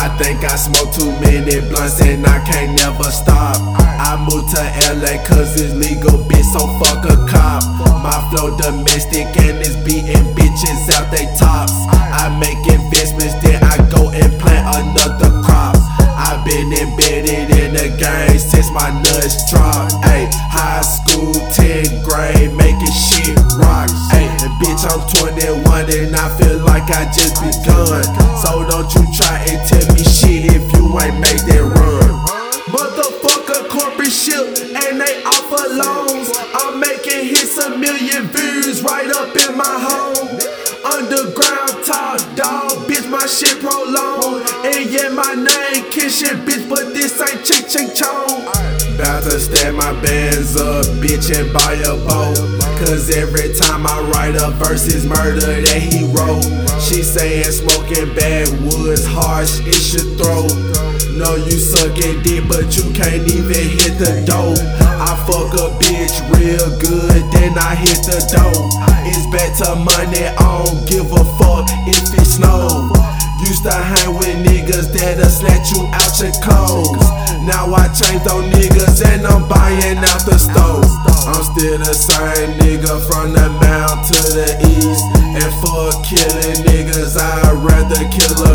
I think I smoke too many blunts and I can't never stop. I moved to LA cause it's legal, bitch, so fuck a cop. My flow domestic and it's beating bitches out they tops. I make investments, then I go and plant another crop. I've been embedded in the game since my nuts dropped. Ayy, high school, 10th grade, making shit rock. Ayy, and bitch, I'm 21 and I feel like I just begun. So don't you try and tell me shit if you ain't made that run. Motherfucker, corporate shit and they offer loans. I'm making hits, 1 million views right up in my home. Underground top dog, bitch, my shit prolonged. And yeah, my name Kishin, bitch, but this ain't ching ching chong. About to stack my bands up, bitch, and buy a boat. Cause every time I write a verse, it's murder that he wrote. She saying smoking backwoods harsh, it should throw. No, you sucking dick, but you can't even hit the dope. I fuck a bitch real good, then I hit the dope. It's back to money, I don't give a fuck if it snow. Used to hang with niggas that'll snatch you out your clothes. Now I changed on niggas and I'm buying out the stove. I'm still the same nigga from the mountain to the east. And for killing niggas, I'd rather kill a